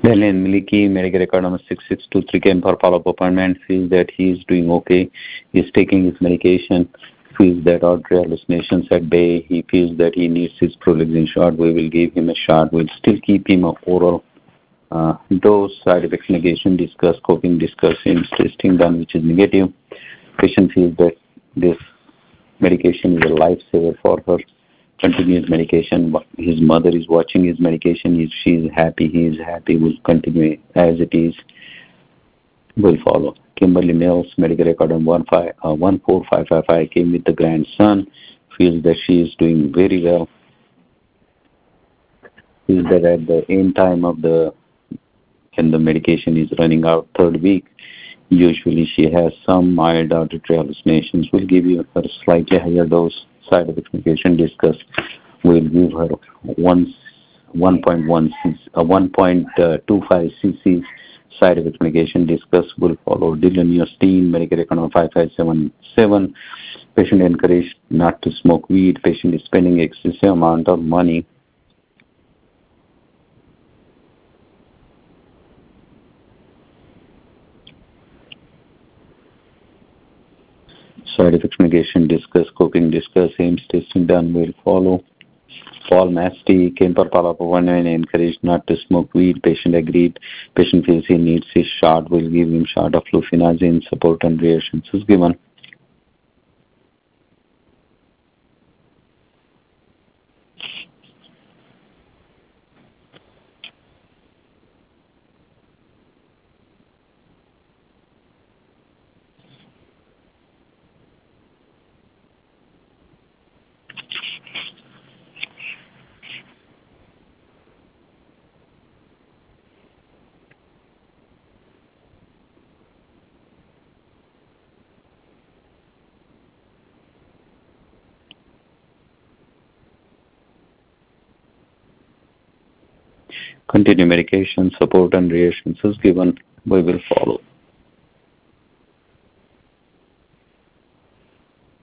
Then in Miliki, Medicare record number 6623 came for follow-up appointment, feels that he is doing okay, he's taking his medication, feels that auditory hallucinations at bay, he feels that he needs his prolixin shot, we will give him a shot, we'll still keep him oral dose, side effects negation, discuss, coping, discuss, testing done, which is negative. Patient feels that this medication is a lifesaver for her. Continues medication. His mother is watching his medication. She is happy. He is happy. Will continue as it is. Will follow. Kimberly Mills, medical record on 14555 came with the grandson. Feels that she is doing very well. Feels that at the end time of when the medication is running out, third week, usually she has some mild auditory hallucinations. We'll give you a slightly higher dose. Side effects medication discussed. We'll give her 1.25 cc. Side effects medication discussed. Will follow. Diloniostine, Medicare account 5577. Patient encouraged not to smoke weed. Patient is spending excessive amount of money. Side effects negation, discuss, coping, discuss, aims testing done, will follow. Paul Masty came for follow-up appointment, encouraged not to smoke weed. Patient agreed. Patient feels he needs his shot, will give him shot of flufenazine, support and reassurances given. Continue medication, support and reassurances given. We will follow.